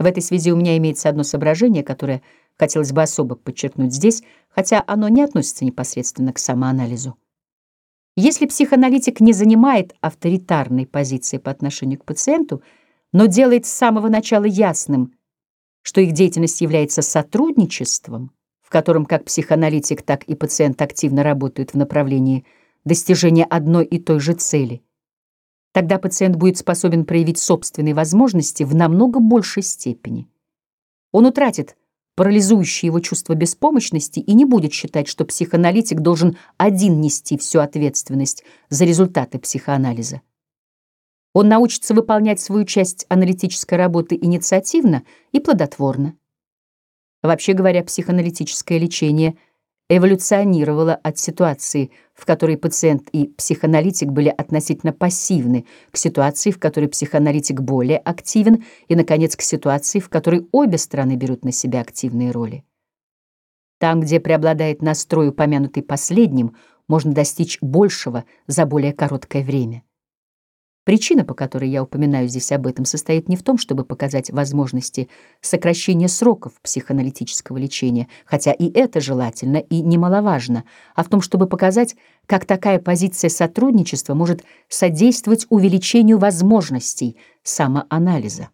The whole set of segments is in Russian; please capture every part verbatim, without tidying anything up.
В этой связи у меня имеется одно соображение, которое хотелось бы особо подчеркнуть здесь, хотя оно не относится непосредственно к самоанализу. Если психоаналитик не занимает авторитарной позиции по отношению к пациенту, но делает с самого начала ясным, что их деятельность является сотрудничеством, в котором как психоаналитик, так и пациент активно работают в направлении достижения одной и той же цели, тогда пациент будет способен проявить собственные возможности в намного большей степени. Он утратит парализующее его чувство беспомощности и не будет считать, что психоаналитик должен один нести всю ответственность за результаты психоанализа. Он научится выполнять свою часть аналитической работы инициативно и плодотворно. Вообще говоря, психоаналитическое лечение эволюционировало от ситуации, в которой пациент и психоаналитик были относительно пассивны, к ситуации, в которой психоаналитик более активен, и, наконец, к ситуации, в которой обе стороны берут на себя активные роли. Там, где преобладает настрой, упомянутый последним, можно достичь большего за более короткое время. Причина, по которой я упоминаю здесь об этом, состоит не в том, чтобы показать возможности сокращения сроков психоаналитического лечения, хотя и это желательно и немаловажно, а в том, чтобы показать, как такая позиция сотрудничества может содействовать увеличению возможностей самоанализа.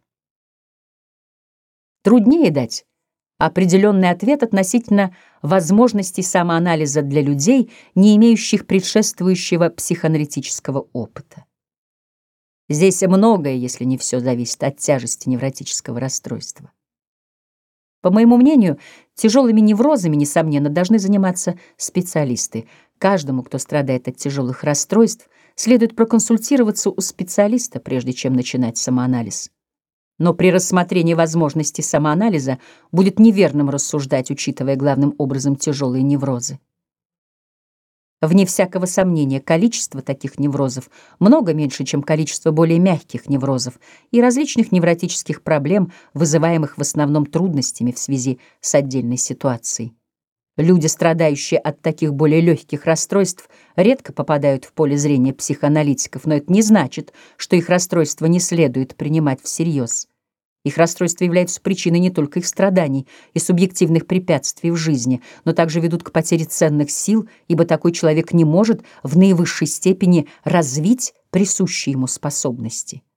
Труднее дать определенный ответ относительно возможностей самоанализа для людей, не имеющих предшествующего психоаналитического опыта. Здесь многое, если не все, зависит от тяжести невротического расстройства. По моему мнению, тяжелыми неврозами, несомненно, должны заниматься специалисты. Каждому, кто страдает от тяжелых расстройств, следует проконсультироваться у специалиста, прежде чем начинать самоанализ. Но при рассмотрении возможностей самоанализа будет неверным рассуждать, учитывая главным образом тяжелые неврозы. Вне всякого сомнения, количество таких неврозов много меньше, чем количество более мягких неврозов и различных невротических проблем, вызываемых в основном трудностями в связи с отдельной ситуацией. Люди, страдающие от таких более легких расстройств, редко попадают в поле зрения психоаналитиков, но это не значит, что их расстройство не следует принимать всерьез. Их расстройства являются причиной не только их страданий и субъективных препятствий в жизни, но также ведут к потере ценных сил, ибо такой человек не может в наивысшей степени развить присущие ему способности.